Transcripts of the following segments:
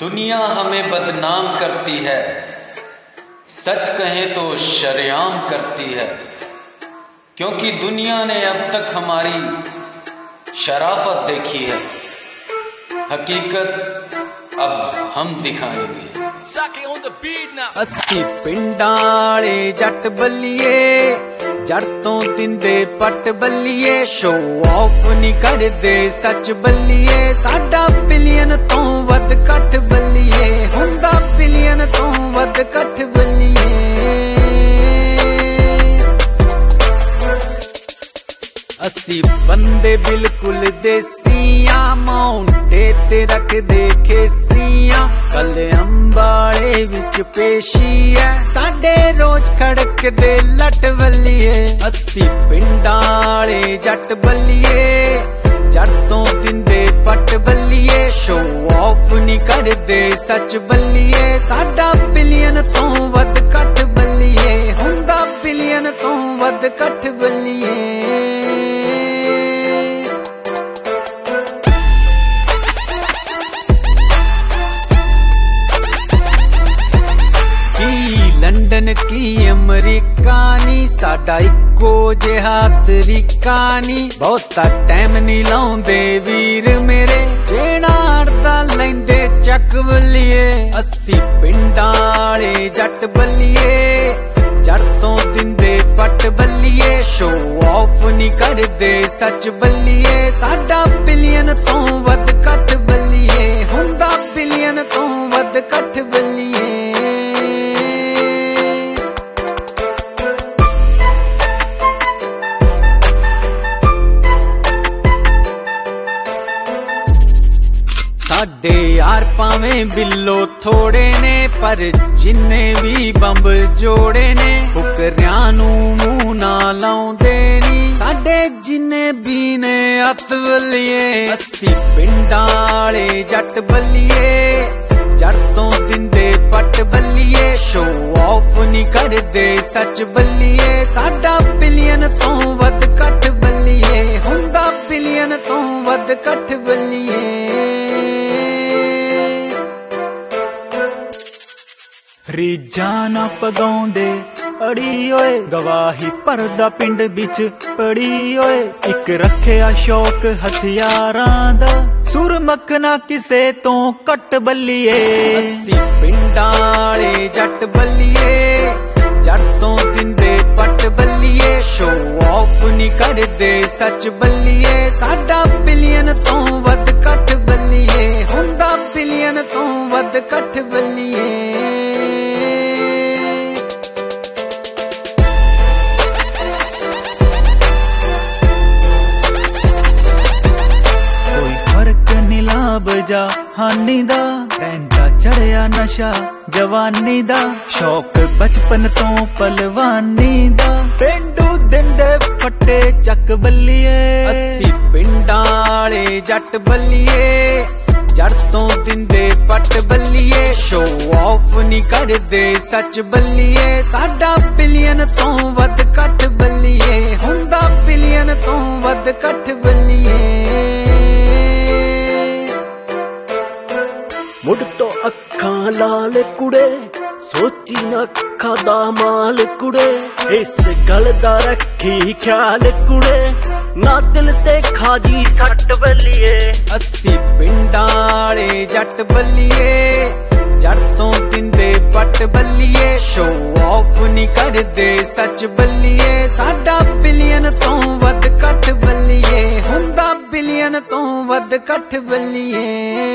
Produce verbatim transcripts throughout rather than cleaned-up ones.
दुनिया हमें बदनाम करती है, सच कहें तो शरेआम करती है, क्योंकि दुनिया ने अब तक हमारी शराफत देखी है। हकीकत अब हम दिखाएंगे। अस्सी पिंडाले जट बल्लिए, जट तो दिंदे पट बल्लिए, शो ऑफ नहीं करदे सच बल्लिए, साडा बिलियन तो वध कट बल्लिए, हुंदा बिलियन तो वध कट बल्लिए। अस्सी बंदे बिल्कुल देसिया, माउंटे ते रख दे खेसिया, कल अंबाले विच पेशी है, साडे रोज खड़क दे लट बल्लिए। अस्सी पिंडाले जट बल्लिए, जट तो दिंदे पट बल्लिए, शो ऑफ नहीं करदे सच बल्लिए, साडा बिलियन तो वध कट बल्लिए, हुंदा बिलियन तो वध कट बल्लिए। लंडन की अमरीका नी, साडा इक्को जिहा तरीका नी, बहुता टाइम नहीं लाउंदे वीर मेरे, जेड़ा अड़दा लैंदे चक बल्लिए। अस्सी पिंडाले जट बल्लिए, जट तो दिंदे पट बल्लिए, शो ऑफ नहीं करदे सच बल्लिए, साडा बिलियन तो वध कट बल्लिए, हुंदा बिलियन तो वध कट बल्लिए। साडे यार पावें बिल्लो थोड़े ने, पर जिन्ने भी बंब जोड़े ने, फुकरियां नू मूंह ना लाउंदे नी, साडे जिन्ने भी ने हथ बल्लिए। अस्सी पिंडाले जट बल्लिए, जट तो दिंदे पट बल्लिए, शो ऑफ नहीं करदे सच बल्लिए, साडा बिलियन तो वध कट बल्लिए, हुंदा बिलियन तो वध कट बल्लिए। रीझा ना पगाउंदे अड़ी ओए, गवाही परदा पिंड बिच पड़ी ओए, इक रखिया शौक हथियारां दा, सुर मकना किसे तो कट बल्लिए। अस्सी पिंडाले जट बल्लिए, जट तो दिंदे पट बल्लिए, शो ऑफ नहीं करदे सच बल्लिए, साडा बिलियन तो वध कट बल्लिए, हुंदा बिलियन तो वध कट बल्लिए। बजा हानी दा, रैंदा चढ़िया नशा जवानी दा, शौक बचपन तो पलवानी दा, पेंडू दिंदे फट्टे चक बल्लिए। अस्सी पिंडाले जट बल्लिए, जट तो दिंदे पट बल्लिए, शो ऑफ नहीं करदे सच बल्लिए, साडा बिलियन तो वध कट बल्लिए, हुंदा बिलियन तो वध कट बल्लिए। मुड़ तो अखां लाल कुड़े, सोची ना अखां दा माल कुड़े, इस गल दा रखी ख्याल कुड़े, ना दिल ते खाजी सट बल्लिए। अस्सी पिंडाले जट बल्लिए, जट तो दिंदे पट बल्लिए, शो ऑफ नहीं करदे सच बल्लिए, साडा बिलियन तो वध कट बल्लिए, हुंदा बिलियन तो वध कट बल्लिए।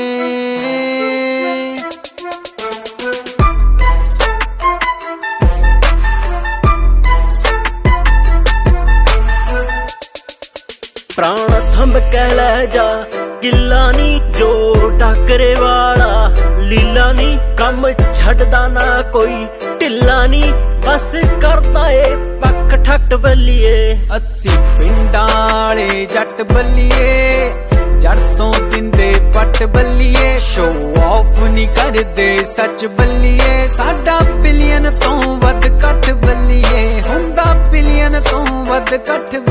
प्राण थंब कह ले जा किला नी, जो टाकरे वाला लीला नी, कम छड़दा ना कोई ढिला नी, बस करदा ए पक ठट बल्लिए। अस्सी पिंडाले जट बल्लिए, जट तो दिंदे पट बल्लिए, शो ऑफ नहीं करदे सच बल्लिए, साडा बिलियन तो वध कट बल्लिए, हुंदा बिलियन तो वध कट